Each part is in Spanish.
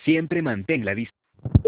Siempre mantén la distancia.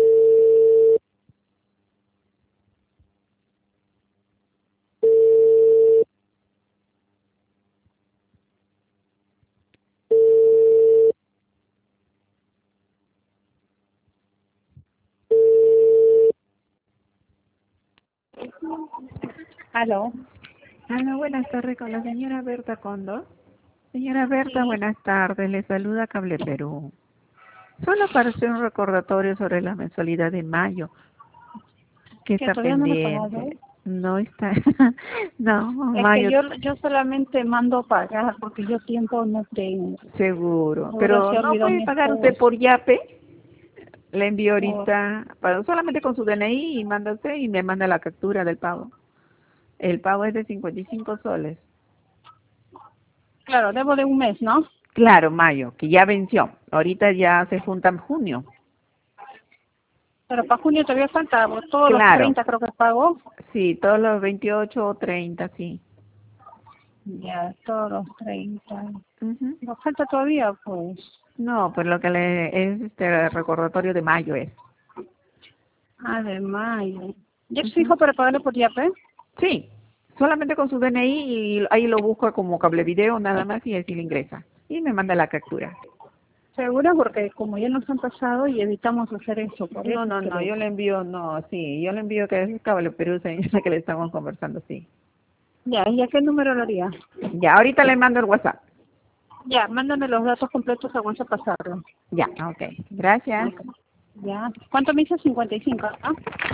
Aló. Hola, buenas tardes con la señora Berta Condo. Señora Berta, Sí. buenas tardes. Le saluda Cable Perú. Solo para hacer un recordatorio sobre la mensualidad de mayo, que Que está todavía no lo he pagado. pendiente. No está. No, Es que mayo yo solamente mando pagar porque yo tiempo no tengo. seguro. Ahora Pero se no olvidó puede mi pagar usted esposo. por Yape. Le envío Oh, ahorita, solamente con su DNI y manda usted y me manda la captura del pago. El pago es de 55 soles. claro, debo de un mes, ¿no? Claro, mayo, que ya venció. Ahorita ya se junta en junio. Pero para junio todavía falta. Todos los Claro, 30 creo que pago. sí, todos los 28 o 30, sí. Ya, todos los 30. Ujú. Nos falta todavía, pues. No, pues lo que le es este recordatorio de mayo es. Ah, de mayo. ¿Ya es Ujú. fijo para pagarle por Yape? Sí, solamente con su DNI y ahí lo busca como cable video nada más y así le ingresa. Y me manda la captura. Seguro, porque como ya nos han pasado y evitamos hacer eso, por No, eso es no, que no, lo... yo le envío, no, sí, yo le envío que es cable Perú, señora, que le estamos conversando, sí. Ya, ¿y a qué número lo haría? Ya, ahorita le mando el WhatsApp. Ya, mándame los datos completos a WhatsApp pasarlo. Ya, ok, gracias. Ok. Ya. ¿Cuánto me hizo? 55, ¿no?